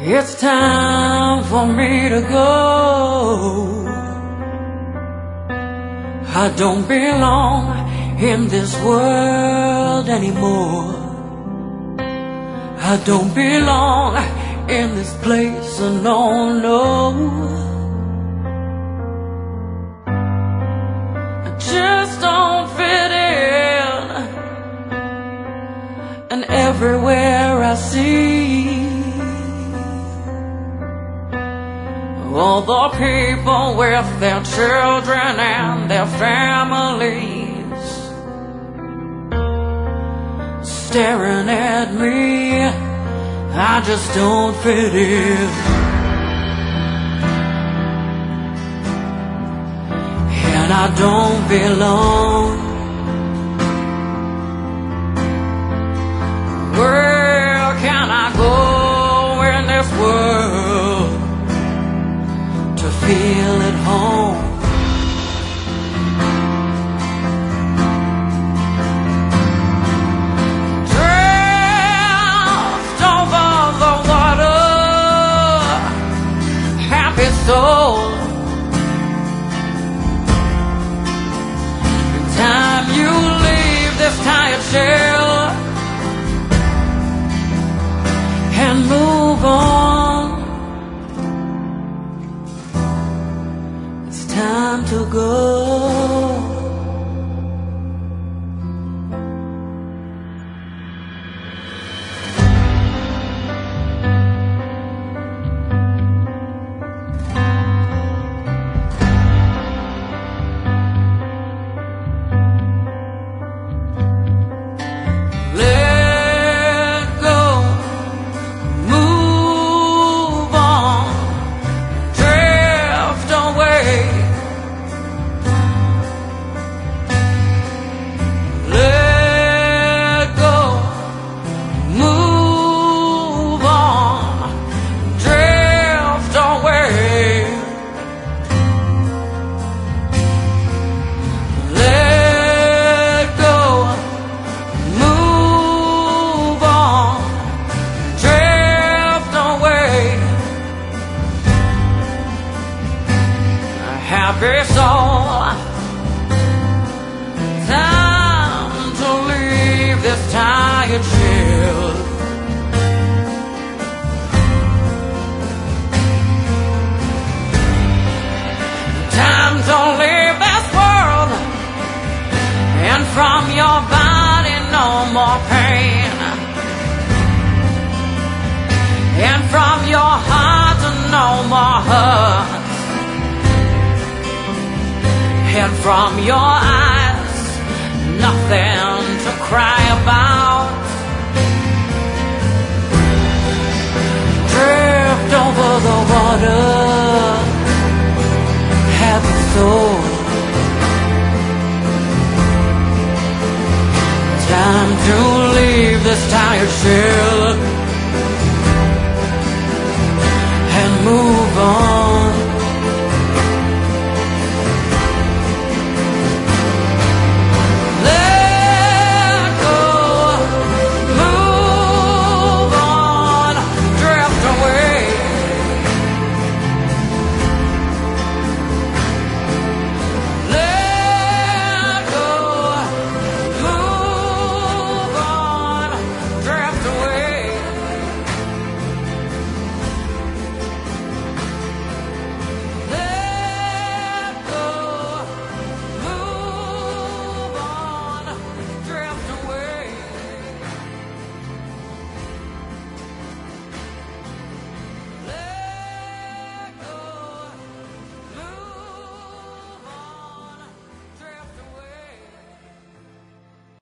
It's time for me to go. I don't belong in this world anymore. I don't belong in this place, no, no. I just don't fit in. And everywhere I see all the people with their children and their families staring at me, I just don't fit in. And I don't belong. Where can I go in this world to feel at home? Drift over the water, happy soul. Time you leave this tired shell and move on. It's time to go. Happy soul, time to leave this tired shell. Time to leave this world, and from your body no more pain, and from your heart no more hurt. And from your eyes, nothing to cry about. Drift over the water, happy soul. Time to leave this tired shell.